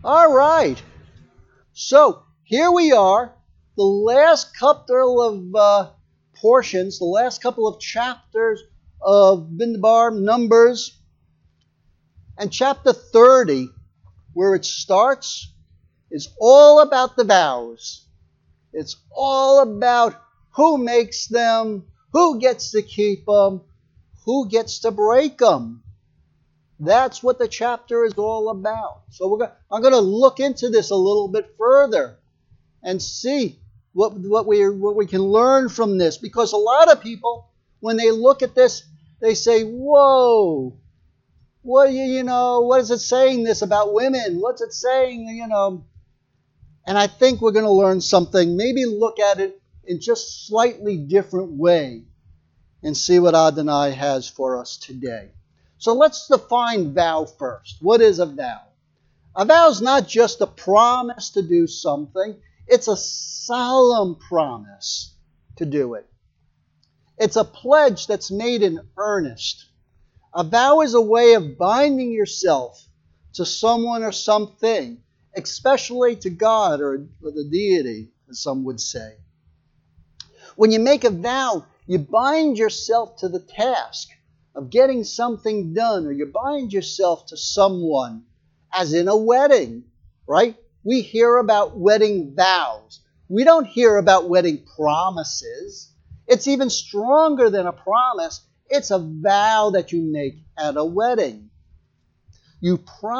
All right. So here we are, the last couple of portions, the last couple of chapters of Bindbar Numbers, and chapter 30, where it starts, is all about the vows. It's all about who makes them, who gets to keep them, who gets to break them. That's what the chapter is all about. So I'm going to look into this a little bit further and see what we can learn from this. Because a lot of people, when they look at this, they say, whoa, what is it saying this about women? What's it saying, And I think we're going to learn something, maybe look at it in just slightly different way and see what Adonai has for us today. So let's define vow first. What is a vow? A vow is not just a promise to do something. It's a solemn promise to do it. It's a pledge that's made in earnest. A vow is a way of binding yourself to someone or something, especially to God or the deity, as some would say. When you make a vow, you bind yourself to the task of getting something done, or you bind yourself to someone, as in a wedding, right? We hear about wedding vows. We don't hear about wedding promises. It's even stronger than a promise. It's a vow that you make at a wedding. You're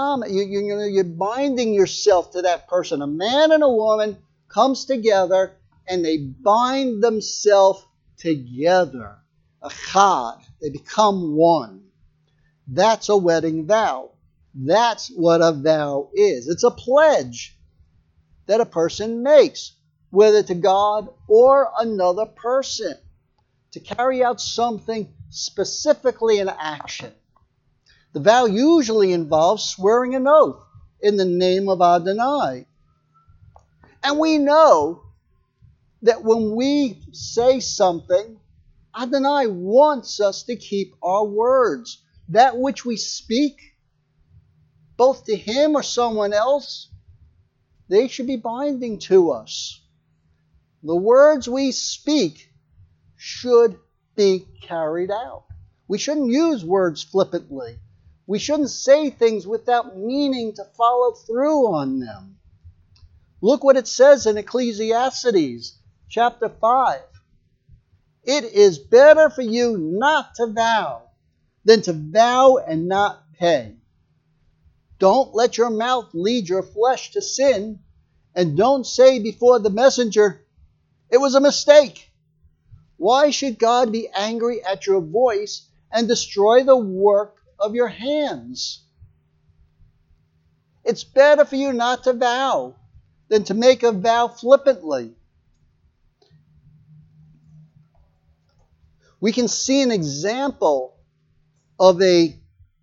binding yourself to that person. A man and a woman comes together and they bind themselves together. Echad. They become one. That's a wedding vow. That's what a vow is. It's a pledge that a person makes, whether to God or another person, to carry out something specifically in action. The vow usually involves swearing an oath in the name of Adonai. And we know that when we say something, Adonai wants us to keep our words. That which we speak, both to him or someone else, they should be binding to us. The words we speak should be carried out. We shouldn't use words flippantly. We shouldn't say things without meaning to follow through on them. Look what it says in Ecclesiastes chapter 5. It is better for you not to vow than to vow and not pay. Don't let your mouth lead your flesh to sin, and don't say before the messenger, it was a mistake. Why should God be angry at your voice and destroy the work of your hands? It's better for you not to vow than to make a vow flippantly. We can see an example of a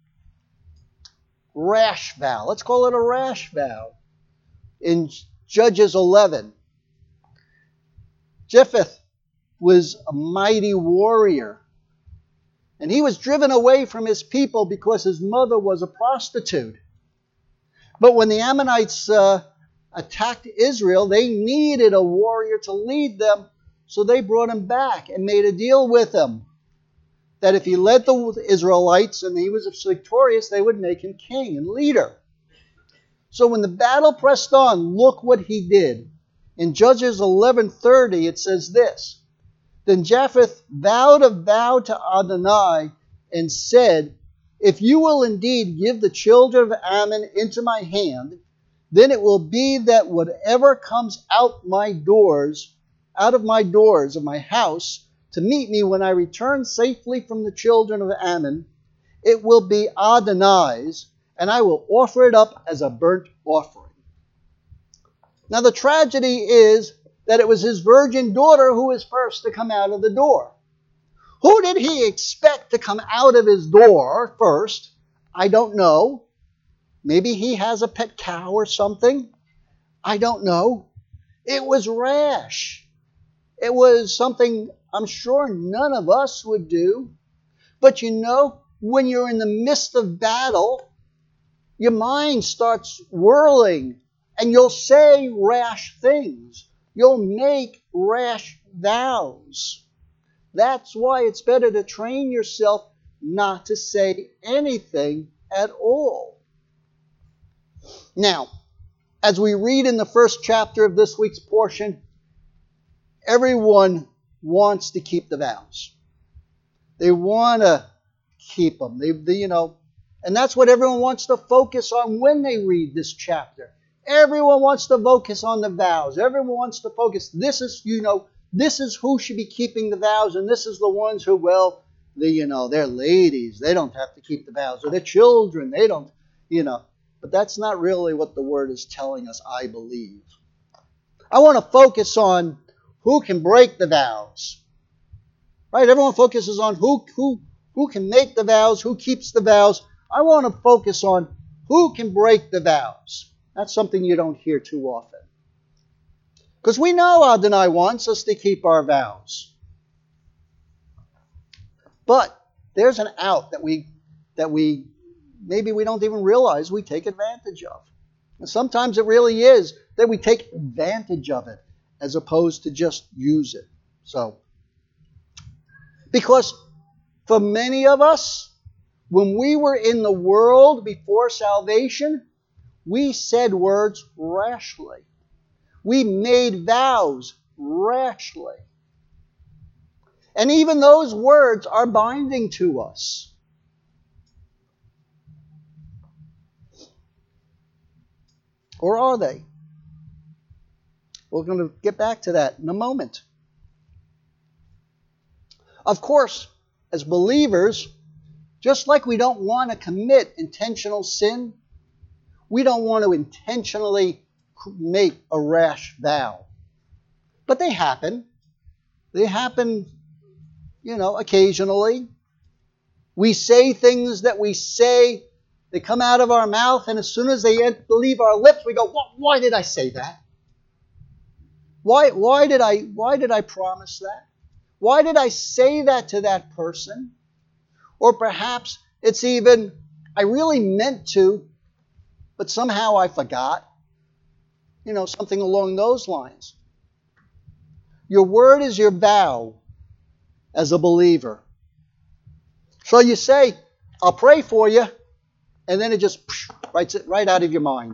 rash vow. Let's call it a rash vow. In Judges 11, Jephthah was a mighty warrior. And he was driven away from his people because his mother was a prostitute. But when the Ammonites attacked Israel, they needed a warrior to lead them. So they brought him back and made a deal with him that if he led the Israelites and he was victorious, they would make him king and leader. So when the battle pressed on, look what he did. In Judges 11:30, it says this. Then Jephthah vowed a vow to Adonai and said, if you will indeed give the children of Ammon into my hand, then it will be that whatever comes out of my doors of my house to meet me when I return safely from the children of Ammon, it will be Adonai's, and I will offer it up as a burnt offering. Now the tragedy is that it was his virgin daughter who was first to come out of the door. Who did he expect to come out of his door first? I don't know. Maybe he has a pet cow or something. I don't know. It was rash. It was something I'm sure none of us would do. But when you're in the midst of battle, your mind starts whirling and you'll say rash things. You'll make rash vows. That's why it's better to train yourself not to say anything at all. Now, as we read in the first chapter of this week's portion, everyone wants to keep the vows. They want to keep them. And that's what everyone wants to focus on when they read this chapter. Everyone wants to focus on the vows. Everyone wants to focus. This is who should be keeping the vows, and this is the ones who, they're ladies. They don't have to keep the vows. Or they're children. They don't, But that's not really what the Word is telling us, I believe. I want to focus on who can break the vows. Right? Everyone focuses on who can make the vows, who keeps the vows. I want to focus on who can break the vows. That's something you don't hear too often. Because we know Adonai wants us to keep our vows. But there's an out that we maybe we don't even realize we take advantage of. And sometimes it really is that we take advantage of it as opposed to just use it. Because for many of us, when we were in the world before salvation, we said words rashly. We made vows rashly. And even those words are binding to us. Or are they? We're going to get back to that in a moment. Of course, as believers, just like we don't want to commit intentional sin, we don't want to intentionally make a rash vow. But they happen. They happen, occasionally. We say things that we say, they come out of our mouth, and as soon as they leave our lips, we go, why did I say that? Why did I promise that? Why did I say that to that person? Or perhaps it's even, I really meant to, but somehow I forgot. Something along those lines. Your word is your vow as a believer. So you say, I'll pray for you, and then it just writes it right out of your mind.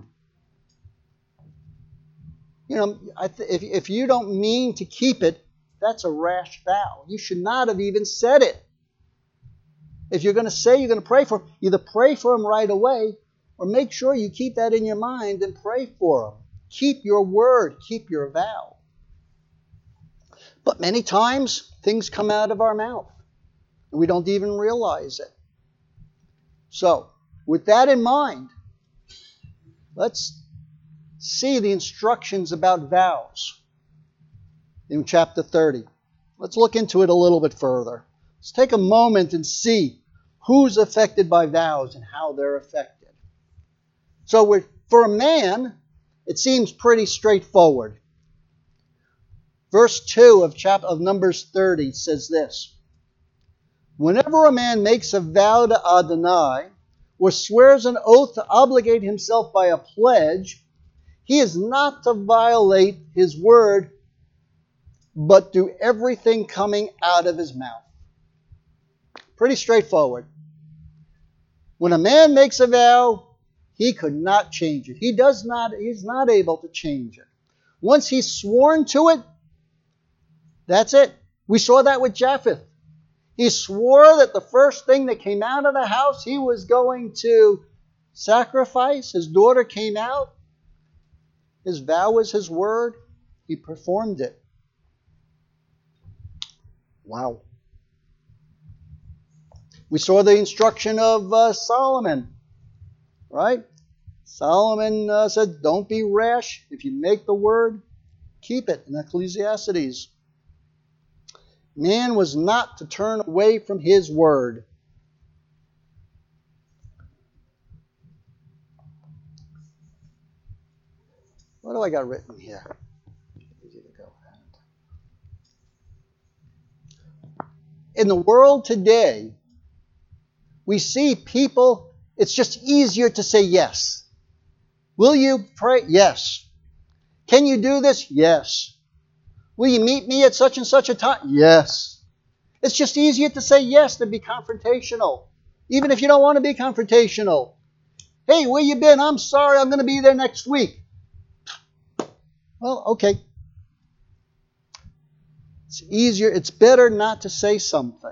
If you don't mean to keep it, that's a rash vow. You should not have even said it. If you're going to say you're going to pray for him, either pray for him right away, or make sure you keep that in your mind and pray for him. Keep your word. Keep your vow. But many times, things come out of our mouth, and we don't even realize it. So, with that in mind, let's see the instructions about vows in chapter 30. Let's look into it a little bit further. Let's take a moment and see who's affected by vows and how they're affected. So for a man, it seems pretty straightforward. Verse 2 of Numbers 30 says this: whenever a man makes a vow to Adonai, or swears an oath to obligate himself by a pledge, he is not to violate his word, but do everything coming out of his mouth. Pretty straightforward. When a man makes a vow, he could not change it. He's not able to change it. Once he's sworn to it, that's it. We saw that with Japheth. He swore that the first thing that came out of the house he was going to sacrifice. His daughter came out. His vow was his word. He performed it. Wow. We saw the instruction of Solomon, right? Solomon said, don't be rash. If you make the word, keep it, in Ecclesiastes. Man was not to turn away from his word. What do I got written here? Easy to go. In the world today, we see people It's just easier to say yes. Will you pray? Yes. Can you do this? Yes. Will you meet me at such and such a time? Yes. It's just easier to say yes than be confrontational. Even if you don't want to be confrontational. Hey, where you been? I'm sorry, I'm going to be there next week. Well, okay. It's easier, it's better not to say something.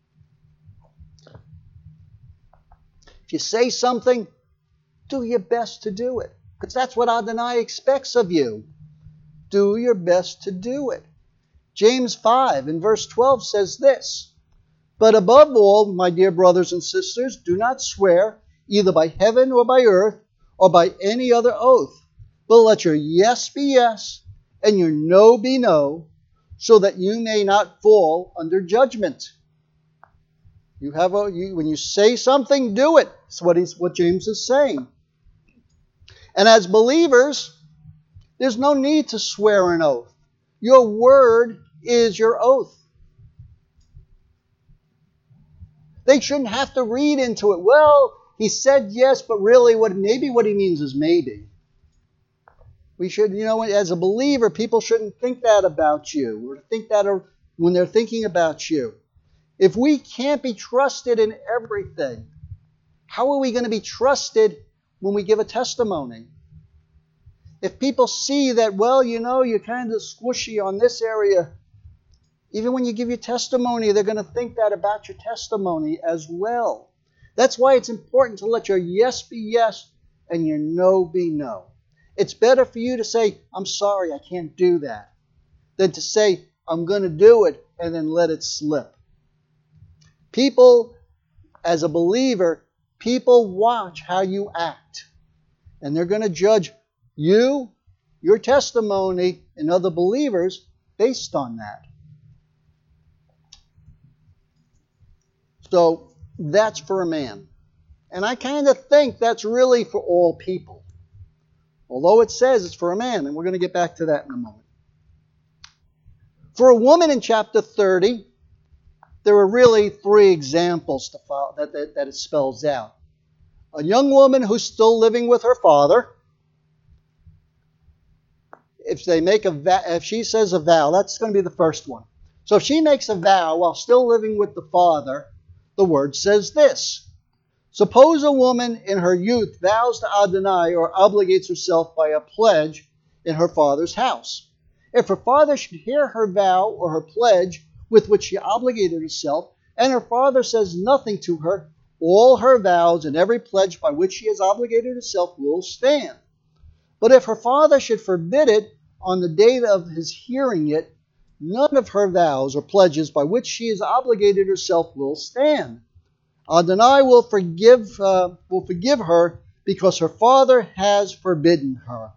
If you say something, do your best to do it. Because that's what Adonai expects of you. Do your best to do it. James 5 in verse 12 says this, "But above all, my dear brothers and sisters, do not swear either by heaven or by earth or by any other oath, but let your yes be yes and your no be no, so that you may not fall under judgment." When you say something, do it. That's what James is saying. And as believers, there's no need to swear an oath. Your word is your oath. They shouldn't have to read into it. Well, he said yes, but really maybe what he means is maybe. We should, as a believer, people shouldn't think that about you, or think that when they're thinking about you. If we can't be trusted in everything, how are we going to be trusted when we give a testimony? If people see that, you're kind of squishy on this area, even when you give your testimony, they're going to think that about your testimony as well. That's why it's important to let your yes be yes and your no be no. It's better for you to say, "I'm sorry, I can't do that," than to say, "I'm going to do it," and then let it slip. People, as a believer, people watch how you act. And they're going to judge you, your testimony, and other believers based on that. So that's for a man. And I kind of think that's really for all people. Although it says it's for a man, and we're going to get back to that in a moment. For a woman in chapter 30, there are really three examples to follow, that it spells out. A young woman who's still living with her father. If she says a vow, that's going to be the first one. So if she makes a vow while still living with the father, the word says this: "Suppose a woman in her youth vows to Adonai or obligates herself by a pledge in her father's house. If her father should hear her vow or her pledge with which she obligated herself, and her father says nothing to her, all her vows and every pledge by which she has obligated herself will stand. But if her father should forbid it on the day of his hearing it, none of her vows or pledges by which she has obligated herself will stand. Adonai will forgive her because her father has forbidden her."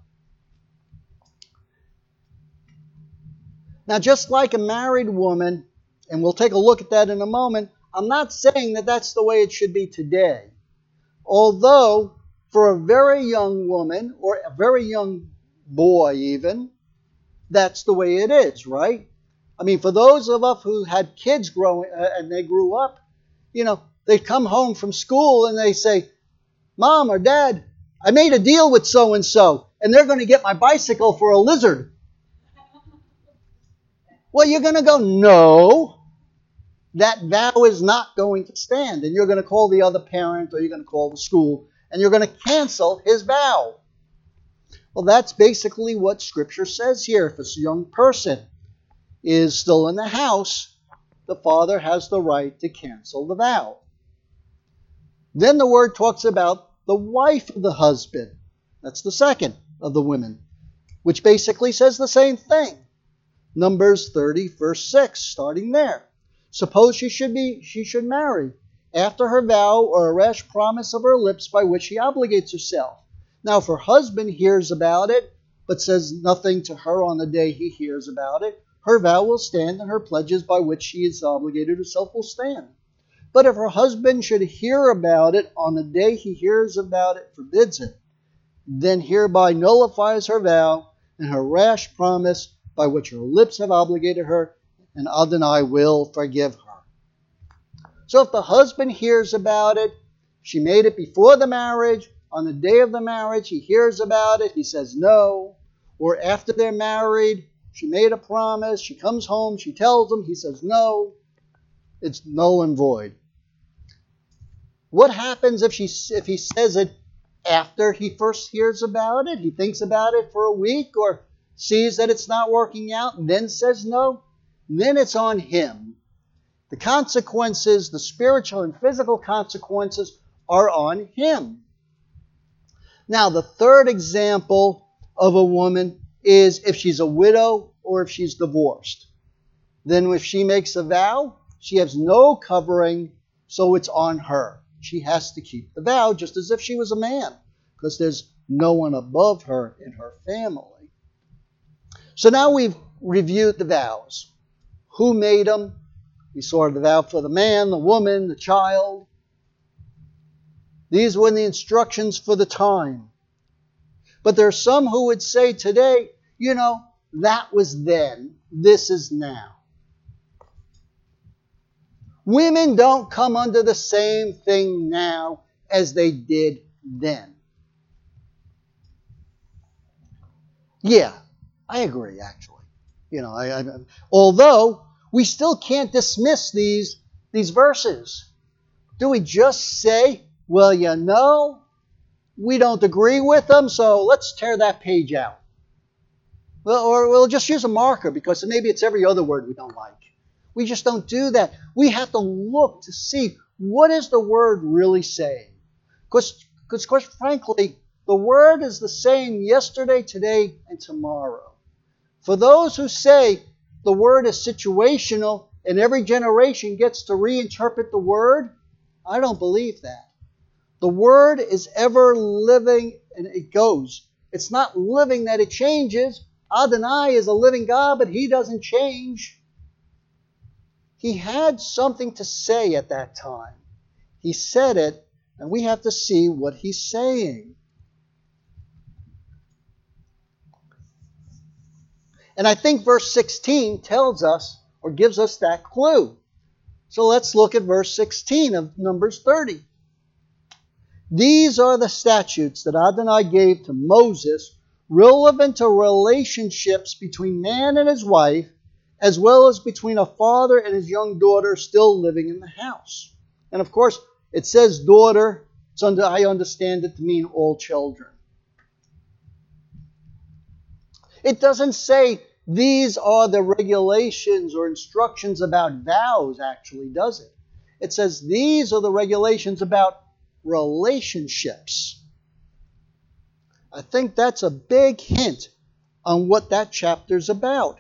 Now, just like a married woman, and we'll take a look at that in a moment, I'm not saying that that's the way it should be today. Although, for a very young woman, or a very young boy even, that's the way it is, right? I mean, for those of us who had kids growing, and they grew up, they come home from school and they say, "Mom or Dad, I made a deal with so-and-so, and they're going to get my bicycle for a lizard." Well, you're going to go, "No, that vow is not going to stand." And you're going to call the other parent, or you're going to call the school, and you're going to cancel his vow. Well, that's basically what Scripture says here. If this young person is still in the house, the father has the right to cancel the vow. Then the word talks about the wife of the husband. That's the second of the women, which basically says the same thing. Numbers 30, verse 6, starting there. "Suppose she should marry after her vow or a rash promise of her lips by which she obligates herself. Now, if her husband hears about it, but says nothing to her on the day he hears about it, her vow will stand, and her pledges by which she has obligated herself will stand. But if her husband should hear about it on the day he hears about it, forbids it, then hereby nullifies her vow and her rash promise by which her lips have obligated her, and Adonai will forgive her." So if the husband hears about it, She made it before the marriage. On the day of the marriage, he hears about it. He says no. Or after they're married, she made a promise. She comes home. She tells him. He says no. It's null and void. What happens if he says it after he first hears about it? He thinks about it for a week or sees that it's not working out and then says no? Then it's on him. The consequences, the spiritual and physical consequences, are on him. Now, the third example of a woman is if she's a widow or if she's divorced. Then if she makes a vow, she has no covering, so it's on her. She has to keep the vow just as if she was a man, because there's no one above her in her family. So now we've reviewed the vows. Who made them? We saw the vow for the man, the woman, the child. These were the instructions for the time. But there are some who would say today, that was then, this is now. Women don't come under the same thing now as they did then. Yeah, I agree, actually. Although we still can't dismiss these verses. Do we just say, well, we don't agree with them, so let's tear that page out? Well, or we'll just use a marker because maybe it's every other word we don't like. We just don't do that. We have to look to see what is the word really saying. Because quite frankly, the word is the same yesterday, today, and tomorrow. For those who say the word is situational and every generation gets to reinterpret the word, I don't believe that. The word is ever living and it goes. It's not living that it changes. Adonai is a living God, but he doesn't change. He had something to say at that time. He said it, and we have to see what he's saying. And I think verse 16 tells us, or gives us that clue. So let's look at verse 16 of Numbers 30. These are the statutes that Adonai gave to Moses, relevant to relationships between man and his wife, as well as between a father and his young daughter still living in the house. And of course, it says daughter. I understand it to mean all children. It doesn't say these are the regulations or instructions about vows, actually, does it? It says these are the regulations about relationships. I think that's a big hint on what that chapter's about.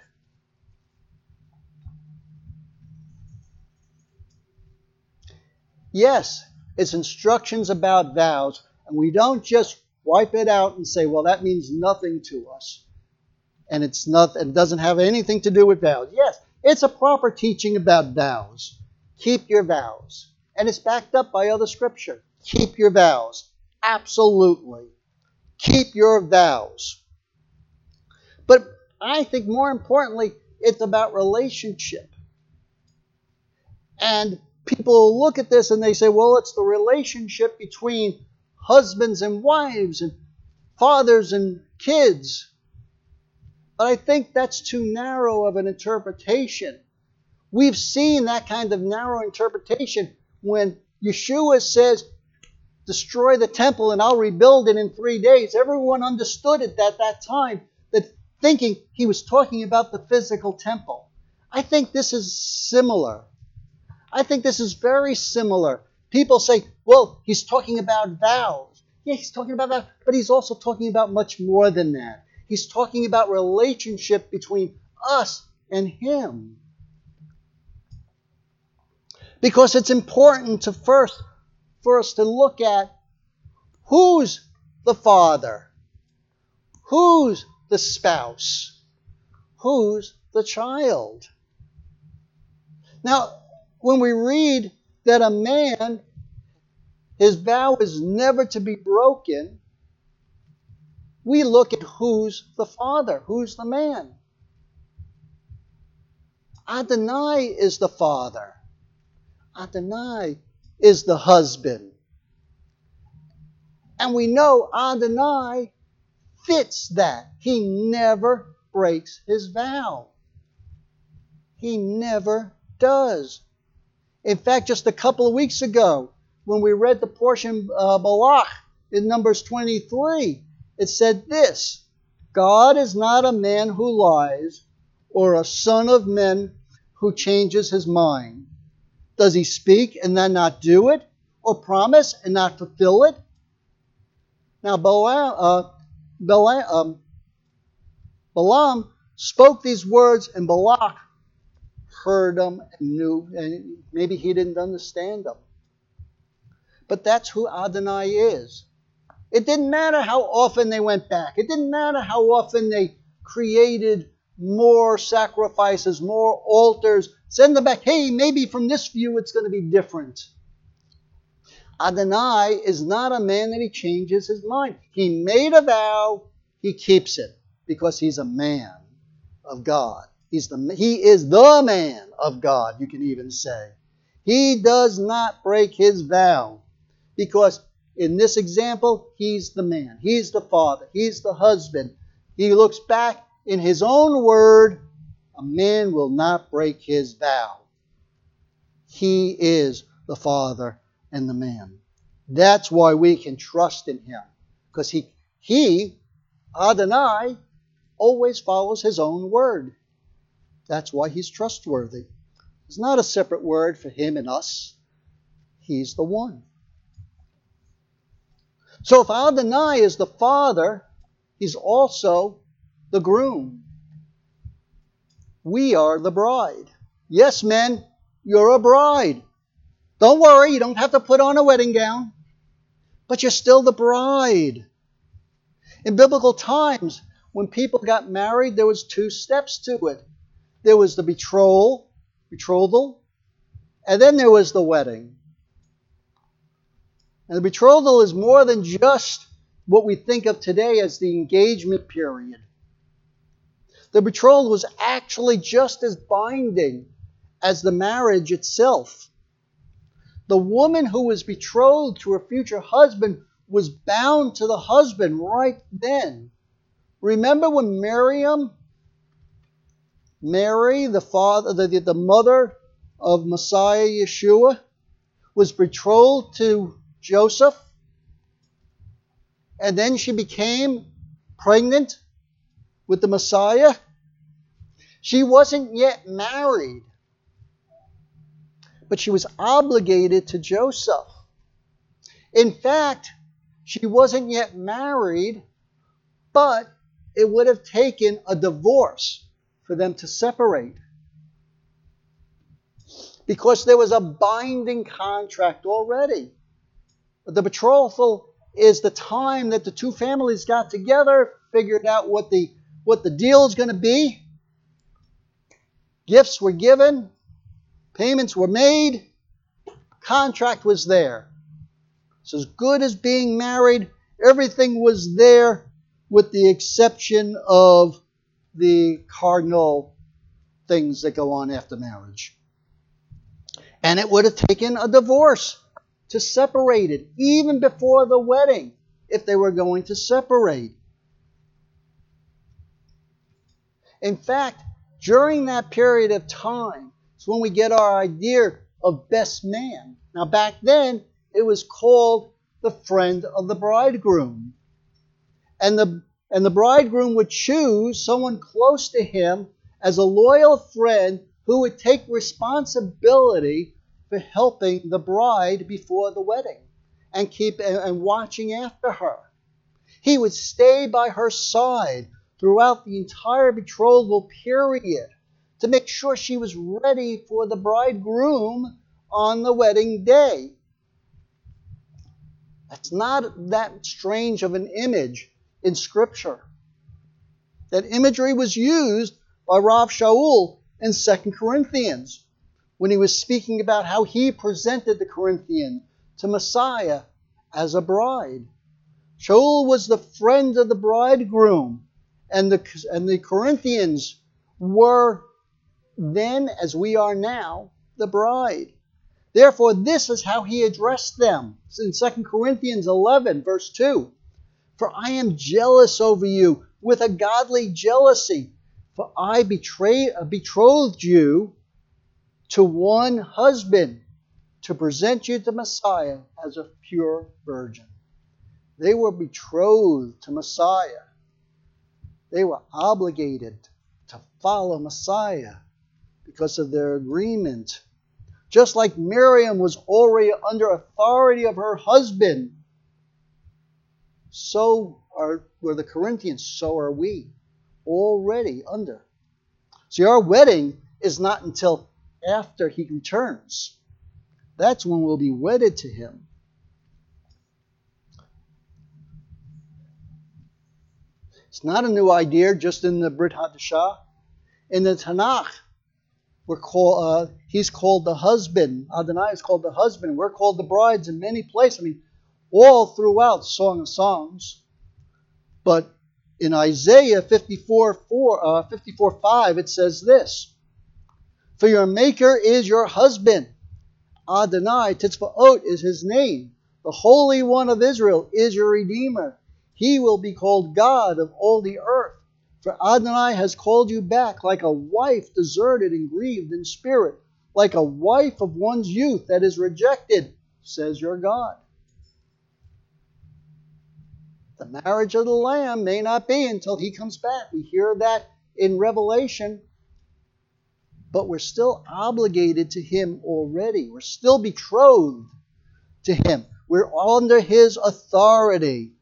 Yes, it's instructions about vows, and we don't just wipe it out and say, well, that means nothing to us. And it doesn't have anything to do with vows. Yes, it's a proper teaching about vows. Keep your vows. And it's backed up by other scripture. Keep your vows. Absolutely. Keep your vows. But I think more importantly, it's about relationship. And people look at this and they say, well, it's the relationship between husbands and wives and fathers and kids. But I think that's too narrow of an interpretation. We've seen that kind of narrow interpretation when Yeshua says, destroy the temple and I'll rebuild it in 3 days. Everyone understood it at that time, that thinking he was talking about the physical temple. I think this is similar. I think this is very similar. People say, well, he's talking about vows. Yeah, he's talking about that, but he's also talking about much more than that. He's talking about relationship between us and him. Because it's important for us to look at who's the father, who's the spouse, who's the child. Now, when we read that a man, his vow is never to be broken, we look at who's the father, who's the man. Adonai is the father. Adonai is the husband. And we know Adonai fits that. He never breaks his vow. He never does. In fact, just a couple of weeks ago, when we read the portion Balak in Numbers 23, it said this: God is not a man who lies, or a son of men who changes his mind. Does he speak and then not do it, or promise and not fulfill it? Now, Balaam spoke these words, and Balak heard them and knew, and maybe he didn't understand them. But that's who Adonai is. It didn't matter how often they went back. It didn't matter how often they created more sacrifices, more altars. Send them back. Hey, maybe from this view it's going to be different. Adonai is not a man that he changes his mind. He made a vow, he keeps it, because he's a man of God. He is the man of God, you can even say. He does not break his vow, because in this example, he's the man. He's the father. He's the husband. He looks back in his own word. A man will not break his vow. He is the father and the man. That's why we can trust in him, because he, Adonai, always follows his own word. That's why he's trustworthy. There's not a separate word for him and us. He's the one. So if Adonai is the father, he's also the groom. We are the bride. Yes, men, you're a bride. Don't worry, you don't have to put on a wedding gown. But you're still the bride. In biblical times, when people got married, there was 2 steps to it. There was the betrothal, and then there was the wedding. And the betrothal is more than just what we think of today as the engagement period. The betrothal was actually just as binding as the marriage itself. The woman who was betrothed to her future husband was bound to the husband right then. Remember when Mary, the mother of Messiah Yeshua, was betrothed to Joseph, and then she became pregnant with the Messiah? She wasn't yet married, but she was obligated to Joseph. In fact, she wasn't yet married, but it would have taken a divorce for them to separate, because there was a binding contract already. The betrothal is the time that the 2 families got together, figured out what the deal is going to be. Gifts were given, payments were made, contract was there. It's as good as being married. Everything was there, with the exception of the cardinal things that go on after marriage. And it would have taken a divorce to separate it, even before the wedding, if they were going to separate. In fact, during that period of time, it's when we get our idea of best man. Now, back then, it was called the friend of the bridegroom. And the bridegroom would choose someone close to him as a loyal friend who would take responsibility for helping the bride before the wedding and watching after her. He would stay by her side throughout the entire betrothal period to make sure she was ready for the bridegroom on the wedding day. That's not that strange of an image in Scripture. That imagery was used by Rav Shaul in 2 Corinthians when he was speaking about how he presented the Corinthian to Messiah as a bride. Shaul was the friend of the bridegroom, and the Corinthians were then, as we are now, the bride. Therefore, this is how he addressed them. It's in 2 Corinthians 11, verse 2. For I am jealous over you with a godly jealousy, for I betrothed you to one husband to present you to Messiah as a pure virgin. They were betrothed to Messiah. They were obligated to follow Messiah because of their agreement. Just like Miriam was already under authority of her husband, so were the Corinthians, so are we, already under. See, our wedding is not until after he returns. That's when we'll be wedded to him. It's not a new idea just in the Brit Hadashah. In the Tanakh, he's called the husband. Adonai is called the husband. We're called the brides in many places. All throughout Song of Songs. But in Isaiah 54:5, it says this: For your Maker is your husband. Adonai Titzva'ot is his name. The Holy One of Israel is your Redeemer. He will be called God of all the earth. For Adonai has called you back like a wife deserted and grieved in spirit, like a wife of one's youth that is rejected, says your God. The marriage of the Lamb may not be until he comes back. We hear that in Revelation. But we're still obligated to him already. We're still betrothed to him. We're under his authority.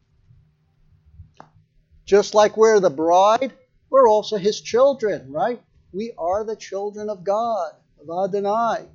Just like we're the bride, we're also his children, right? We are the children of God, of Adonai.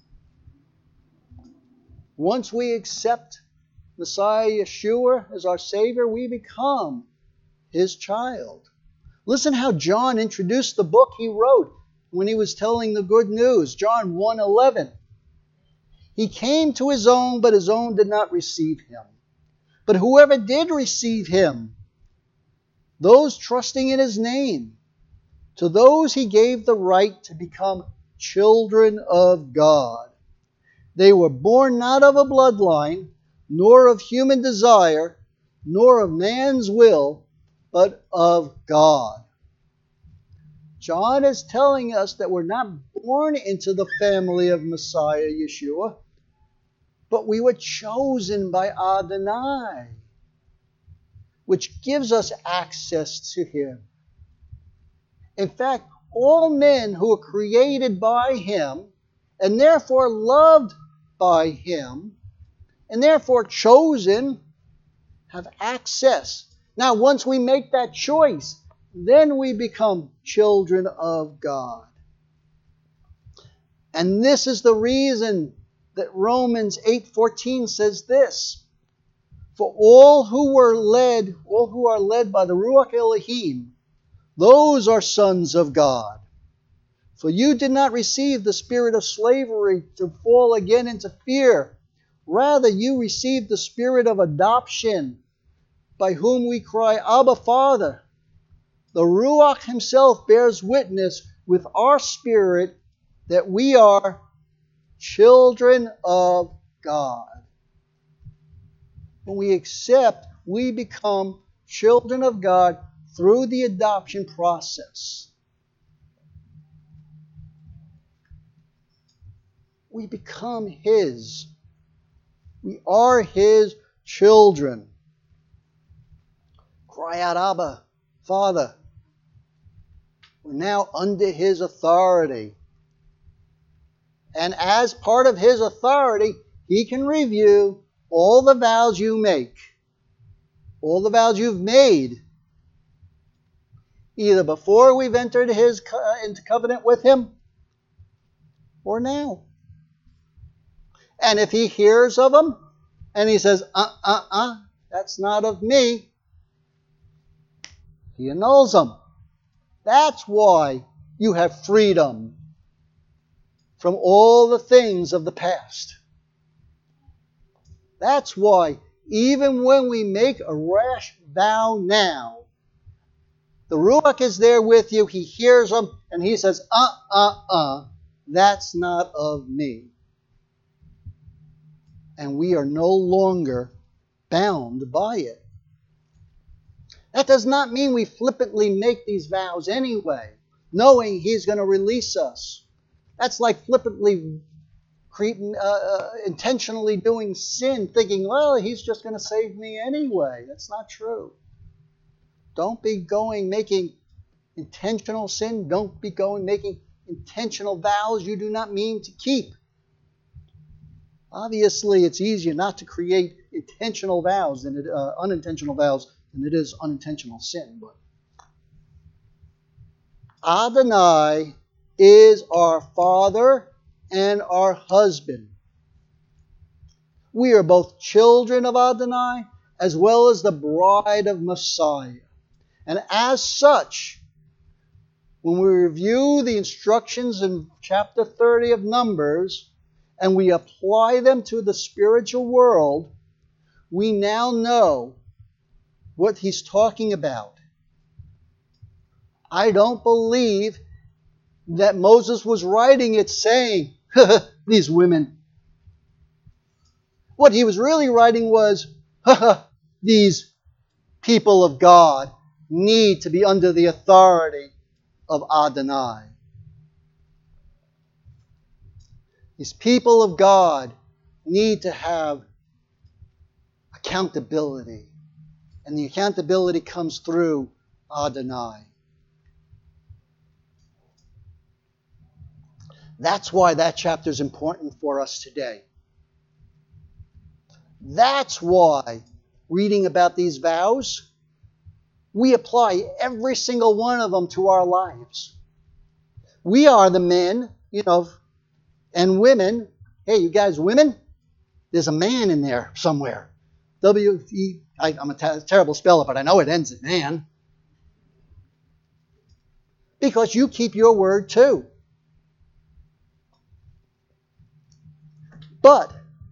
Once we accept Messiah Yeshua as our Savior, we become his child. Listen how John introduced the book he wrote when he was telling the good news. John 1:11. He came to his own, but his own did not receive him. But whoever did receive him, those trusting in his name, to those he gave the right to become children of God. They were born not of a bloodline, nor of human desire, nor of man's will, but of God. John is telling us that we're not born into the family of Messiah Yeshua, but we were chosen by Adonai, which gives us access to him. In fact, all men who are created by him, and therefore loved by him, and therefore chosen, have access. Now, once we make that choice, then we become children of God. And this is the reason that Romans 8:14 says this: For all who are led by the Ruach Elohim, those are sons of God. For you did not receive the spirit of slavery to fall again into fear. Rather, you received the spirit of adoption, by whom we cry, Abba, Father. The Ruach himself bears witness with our spirit that we are children of God. When we accept, we become children of God through the adoption process. We become his. We are his children. Cry out, Abba, Father. We're now under his authority. And as part of his authority, he can review all the vows you make, all the vows you've made, either before we've entered into covenant with him or now. And if he hears of them and he says, that's not of me, he annuls them. That's why you have freedom from all the things of the past. That's why even when we make a rash vow now, the Ruach is there with you, he hears them, and he says, that's not of me. and we are no longer bound by it. That does not mean we flippantly make these vows anyway, knowing He's going to release us. That's like flippantly intentionally doing sin, thinking, well, He's just going to save me anyway. That's not true. Don't be going making intentional sin. Don't be going making intentional vows you do not mean to keep. Obviously, it's easier not to create intentional vows than unintentional vows than it is unintentional sin. But Adonai is our Father and our husband. We are both children of Adonai as well as the bride of Messiah. And as such, when we review the instructions in chapter 30 of Numbers and we apply them to the spiritual world, we now know what he's talking about. I don't believe that Moses was writing it saying, these women. What he was really writing was, these people of God need to be under the authority of Adonai. These people of God need to have accountability. And the accountability comes through Adonai. That's why that chapter is important for us today. That's why, reading about these vows, we apply every single one of them to our lives. We are the men, and women. Hey, you guys, women, there's a man in there somewhere. I'm a terrible speller, but I know it ends in man. Because you keep your word too. But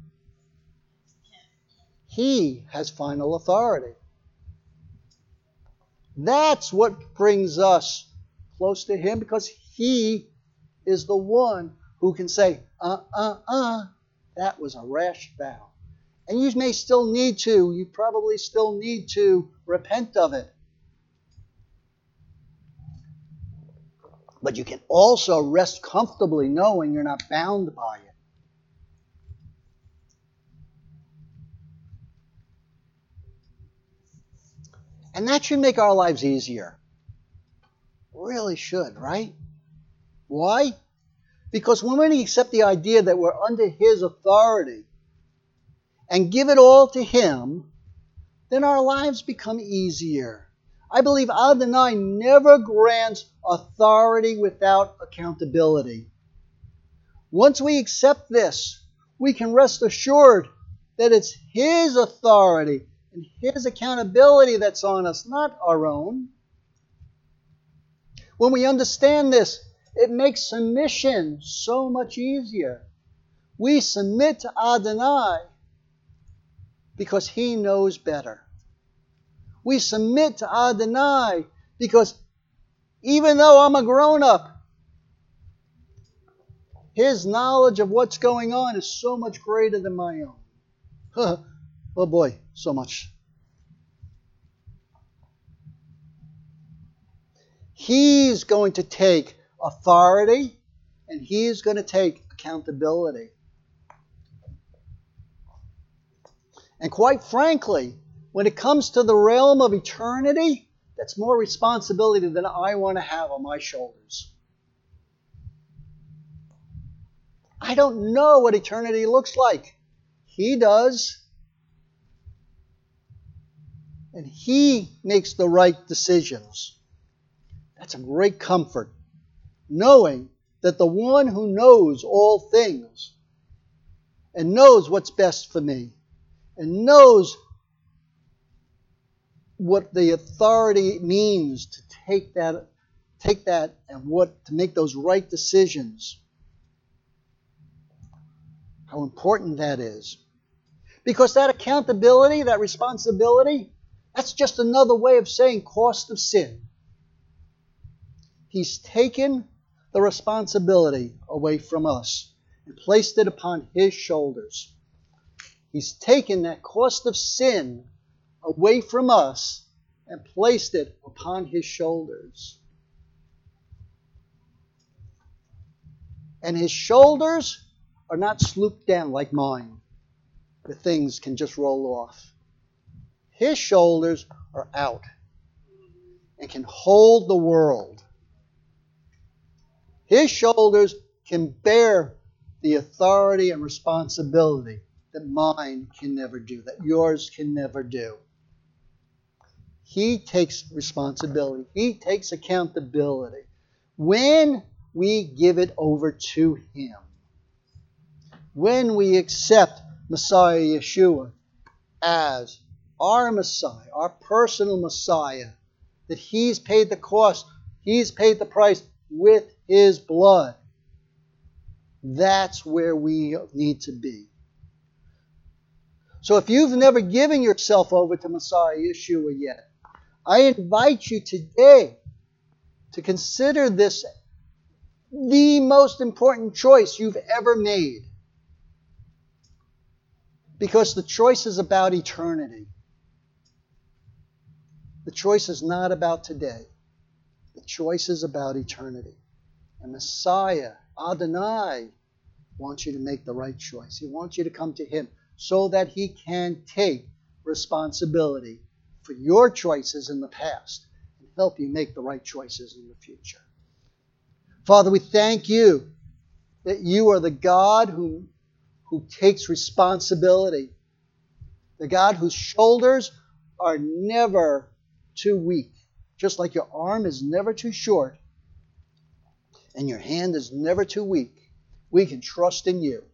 he has final authority. That's what brings us close to him, because he is the one who can say, that was a rash vow. And you probably still need to repent of it. But you can also rest comfortably knowing you're not bound by it. And that should make our lives easier. Really should, right? Why? Because when we accept the idea that we're under his authority and give it all to him, then our lives become easier. I believe Adonai never grants authority without accountability. Once we accept this, we can rest assured that it's his authority and his accountability that's on us, not our own. When we understand this, it makes submission so much easier. We submit to Adonai because he knows better. We submit to Adonai because even though I'm a grown-up, his knowledge of what's going on is so much greater than my own. Oh boy, so much. He's going to take authority and he's going to take accountability. And quite frankly, when it comes to the realm of eternity, that's more responsibility than I want to have on my shoulders. I don't know what eternity looks like. He does. And he makes the right decisions. That's a great comfort, knowing that the one who knows all things and knows what's best for me and knows what the authority means to take that and to make those right decisions. How important that is. Because that accountability, that responsibility, that's just another way of saying cost of sin. He's taken the responsibility away from us and placed it upon his shoulders. He's taken that cost of sin away from us and placed it upon His shoulders. And His shoulders are not slooped down like mine, where things can just roll off. His shoulders are out and can hold the world. His shoulders can bear the authority and responsibility that mine can never do, that yours can never do. He takes responsibility. He takes accountability when we give it over to Him. When we accept Messiah Yeshua as our Messiah, our personal Messiah, that He's paid the cost, He's paid the price with His blood. That's where we need to be. So if you've never given yourself over to Messiah Yeshua yet, I invite you today to consider this the most important choice you've ever made. Because the choice is about eternity. The choice is not about today. The choice is about eternity. And Messiah, Adonai, wants you to make the right choice. He wants you to come to Him so that He can take responsibility for your choices in the past and help you make the right choices in the future. Father, we thank You that You are the God who takes responsibility, the God whose shoulders are never too weak, just like your arm is never too short and your hand is never too weak. We can trust in You.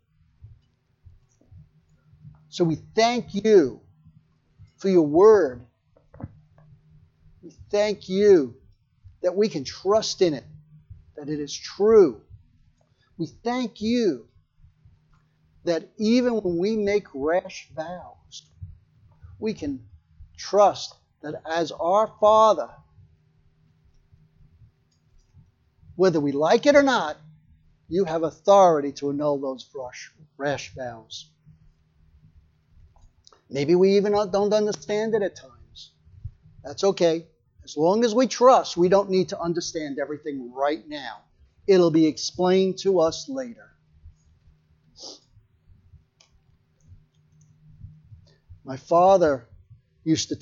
So we thank You for Your word. We thank You that we can trust in it, that it is true. We thank You that even when we make rash vows, we can trust that as our Father, whether we like it or not, You have authority to annul those rash vows. Maybe we even don't understand it at times. That's okay. As long as we trust, we don't need to understand everything right now. It'll be explained to us later. My father used to